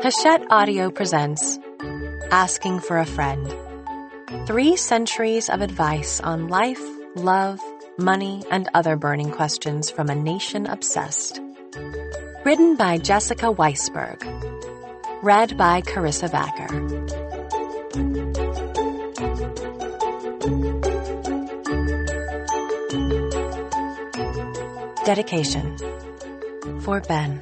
Hachette Audio presents Asking for a Friend. 3 centuries of advice on life, love, money, and other burning questions from a nation obsessed. Written by Jessica Weisberg. Read by Carissa Backer. Dedication. For Ben.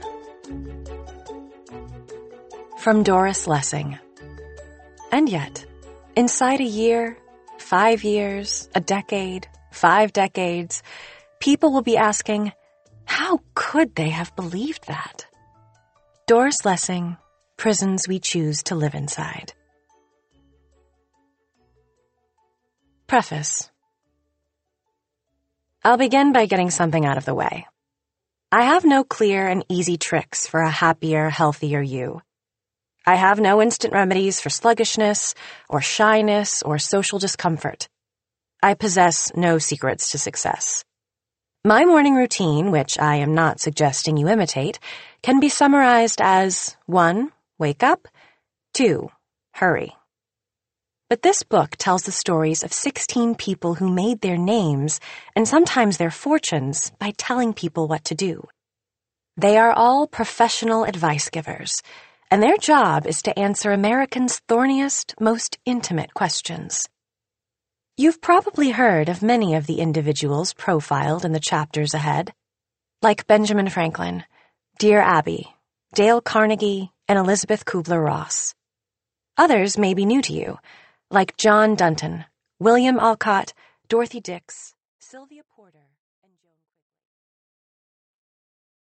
From Doris Lessing. And yet, inside a year, 5 years, a decade, 5 decades, people will be asking, how could they have believed that? Doris Lessing, Prisons We Choose to Live Inside. Preface. I'll begin by getting something out of the way. I have no clear and easy tricks for a happier, healthier you. I have no instant remedies for sluggishness, or shyness, or social discomfort. I possess no secrets to success. My morning routine, which I am not suggesting you imitate, can be summarized as 1. Wake up, 2. Hurry. But this book tells the stories of 16 people who made their names, and sometimes their fortunes, by telling people what to do. They are all professional advice givers, and their job is to answer Americans' thorniest, most intimate questions. You've probably heard of many of the individuals profiled in the chapters ahead, like Benjamin Franklin, Dear Abby, Dale Carnegie, and Elizabeth Kubler-Ross. Others may be new to you, like John Dunton, William Alcott, Dorothy Dix, Sylvia Porter.